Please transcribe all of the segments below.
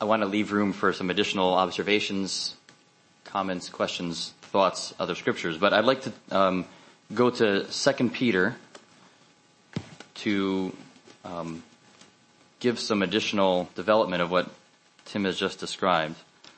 I want to leave room for some additional observations, comments, questions, thoughts, other scriptures. But I'd like to go to 2 Peter to give some additional development of what Tim has just described.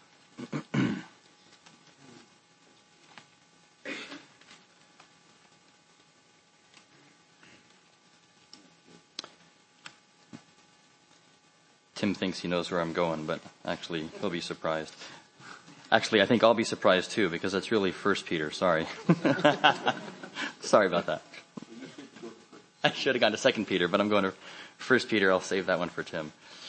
Tim thinks he knows where I'm going, but actually he'll be surprised. Actually, I think I'll be surprised too, because it's really 1 Peter. Sorry. Sorry about that. I should have gone to 2 Peter, but I'm going to 1 Peter. I'll save that one for Tim.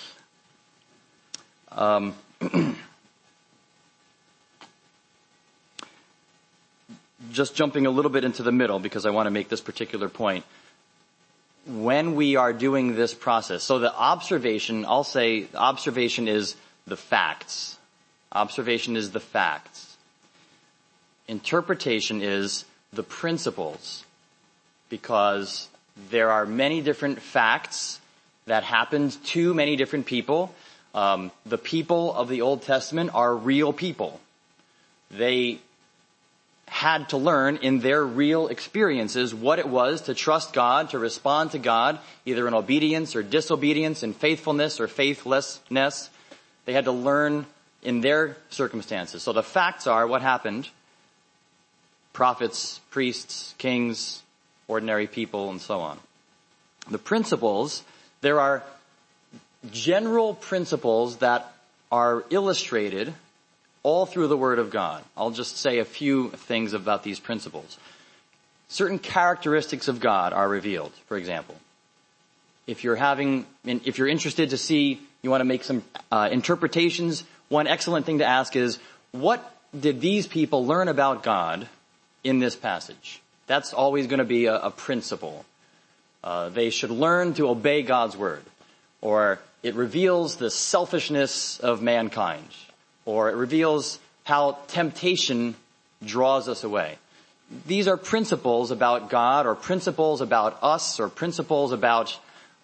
Just jumping a little bit into the middle, because I want to make this particular point. When we are doing this process, so the observation, I'll say observation is the facts. Observation is the facts. Interpretation is the principles, because there are many different facts that happened to many different people. The people of the Old Testament are real people. They had to learn in their real experiences what it was to trust God, to respond to God, either in obedience or disobedience, in faithfulness or faithlessness. They had to learn in their circumstances. So the facts are what happened. Prophets, priests, kings, ordinary people, and so on. The principles, there are general principles that are illustrated all through the Word of God. I'll just say a few things about these principles. Certain characteristics of God are revealed, for example. If you're interested to see, you want to make some interpretations, one excellent thing to ask is, what did these people learn about God in this passage? That's always going to be a principle. They should learn to obey God's Word. Or it reveals the selfishness of mankind. Or it reveals how temptation draws us away. These are principles about God, or principles about us, or principles about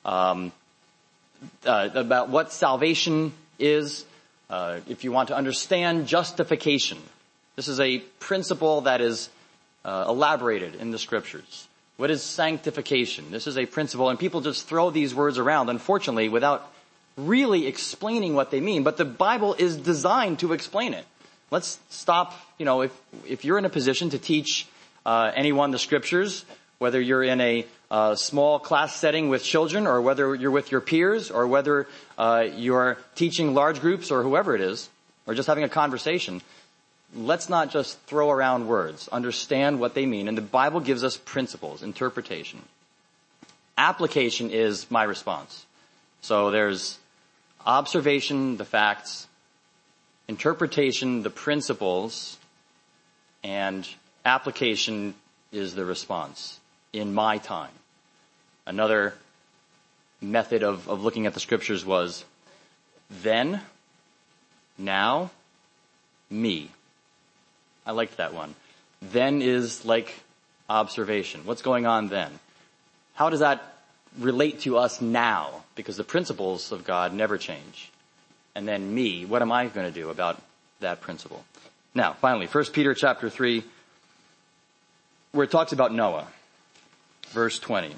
what salvation is. If you want to understand justification, this is a principle that is elaborated in the Scriptures. What is sanctification? This is a principle, and people just throw these words around, unfortunately, without really explaining what they mean. But the Bible is designed to explain it. Let's stop, if you're in a position to teach anyone the Scriptures, whether you're in a small class setting with children, or whether you're with your peers, or whether you're teaching large groups, or whoever it is, or just having a conversation, let's not just throw around words. Understand what they mean. And the Bible gives us principles, interpretation. Application is my response. So there's observation, the facts, interpretation, the principles, and application is the response in my time. Another method of looking at the Scriptures was then, now, me. I liked that one. Then is like observation. What's going on then? How does that relate to us now? Because the principles of God never change. And then me, what am I going to do about that principle? Now, finally, 1 Peter chapter 3, where it talks about Noah. Verse 20.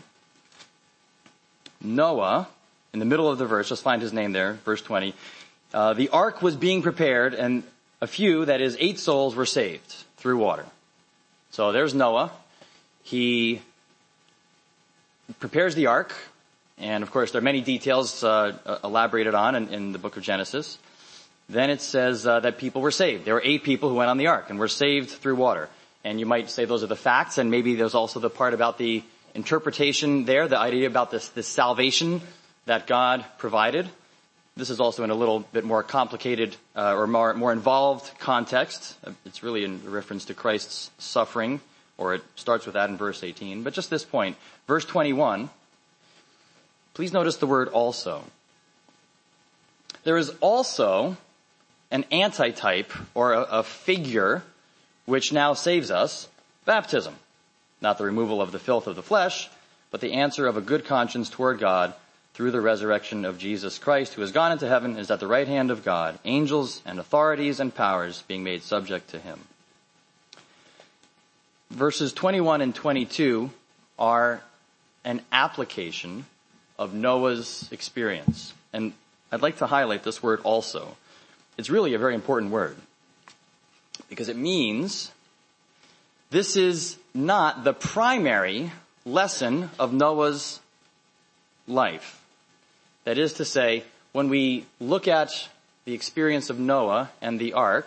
Noah, in the middle of the verse, just find his name there, verse 20. The ark was being prepared, and a few, that is 8 souls, were saved through water. So there's Noah. He prepares the ark. And of course, there are many details elaborated on in the book of Genesis. Then it says that people were saved. There were 8 people who went on the ark and were saved through water. And you might say those are the facts, and maybe there's also the part about the interpretation there, the idea about this salvation that God provided. This is also in a little bit more complicated or more involved context. It's really in reference to Christ's suffering, or it starts with that in verse 18. But just this point, verse 21, please notice the word also. There is also an antitype, or a figure, which now saves us, baptism. Not the removal of the filth of the flesh, but the answer of a good conscience toward God through the resurrection of Jesus Christ, who has gone into heaven, is at the right hand of God, angels and authorities and powers being made subject to him. Verses 21 and 22 are an application of Noah's experience. And I'd like to highlight this word also. It's really a very important word because it means this is not the primary lesson of Noah's life. That is to say, when we look at the experience of Noah and the ark,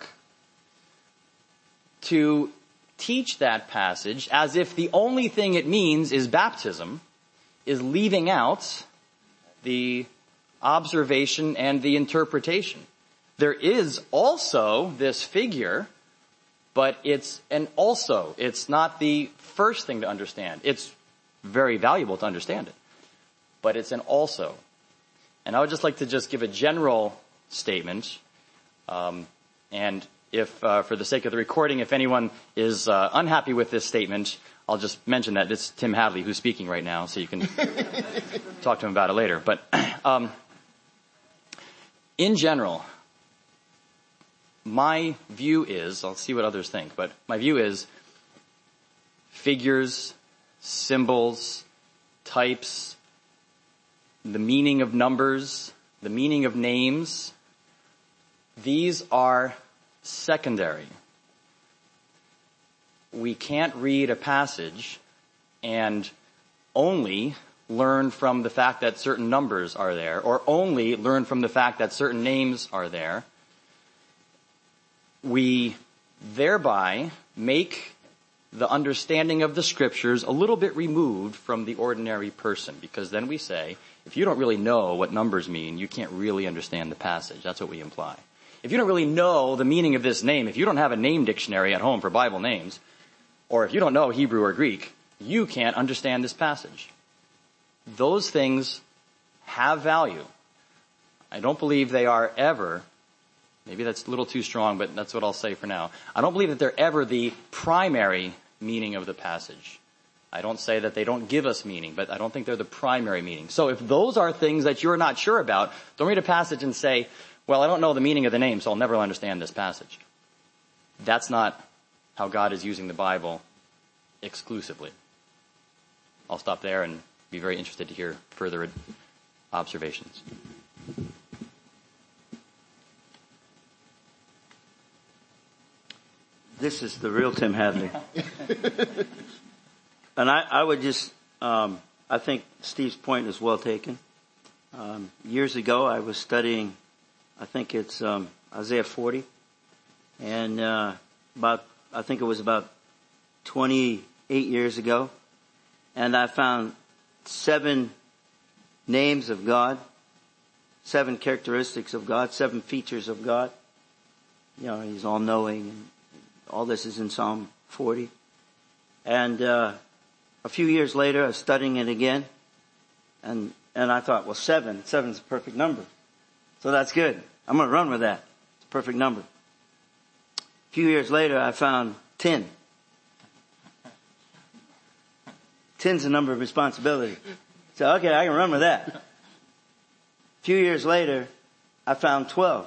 to teach that passage as if the only thing it means is baptism is leaving out the observation and the interpretation. There is also this figure, but it's not the first thing to understand. It's very valuable to understand it, but it's an also. And I would just like to just give a general statement, and if, for the sake of the recording, if anyone is unhappy with this statement, I'll just mention that it's Tim Hadley who's speaking right now, so you can talk to him about it later. But in general, my view is, I'll see what others think, but my view is figures, symbols, types, the meaning of numbers, the meaning of names, these are secondary. We can't read a passage and only learn from the fact that certain numbers are there, or only learn from the fact that certain names are there. We thereby make the understanding of the scriptures a little bit removed from the ordinary person, because then we say, if you don't really know what numbers mean, you can't really understand the passage. That's what we imply. If you don't really know the meaning of this name, if you don't have a name dictionary at home for Bible names, or if you don't know Hebrew or Greek, you can't understand this passage. Those things have value. I don't believe they are ever, maybe that's a little too strong, but that's what I'll say for now. I don't believe that they're ever the primary meaning of the passage. I don't say that they don't give us meaning, but I don't think they're the primary meaning. So if those are things that you're not sure about, don't read a passage and say, well, I don't know the meaning of the name, so I'll never understand this passage. That's not how God is using the Bible exclusively. I'll stop there and be very interested to hear further observations. This is the real Tim Hadley. And I would just, I think Steve's point is well taken. Years ago, I was studying, I think it's Isaiah 40. And I think it was about 28 years ago. And I found 7 names of God, 7 characteristics of God, 7 features of God. You know, he's all-knowing, and all this is in Psalm 40. And a few years later, I was studying it again, and I thought, well, 7 is a perfect number. So that's good. I'm going to run with that. It's a perfect number. A few years later, I found 10. 10's a number of responsibility. So, okay, I can run with that. A few years later, I found 12.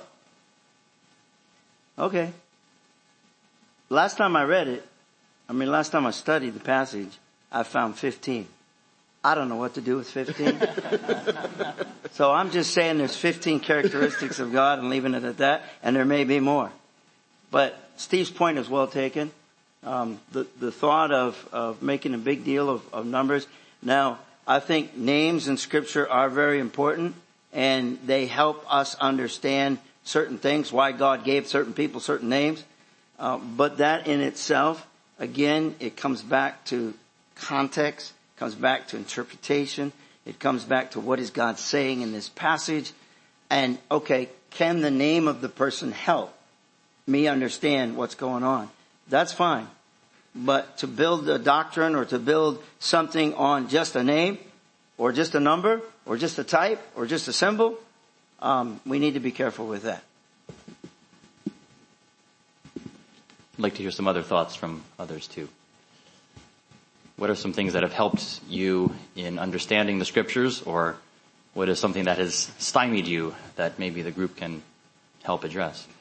Okay. Last time I studied the passage, I found 15. I don't know what to do with 15. So I'm just saying there's 15 characteristics of God and leaving it at that, and there may be more. But Steve's point is well taken. The thought of making a big deal of numbers. Now, I think names in Scripture are very important, and they help us understand certain things, why God gave certain people certain names. But that in itself, again, it comes back to context, comes back to interpretation. It comes back to what is God saying in this passage. And, okay, can the name of the person help me understand what's going on? That's fine. But to build a doctrine or to build something on just a name or just a number or just a type or just a symbol, we need to be careful with that. I'd like to hear some other thoughts from others too. What are some things that have helped you in understanding the scriptures or what is something that has stymied you that maybe the group can help address?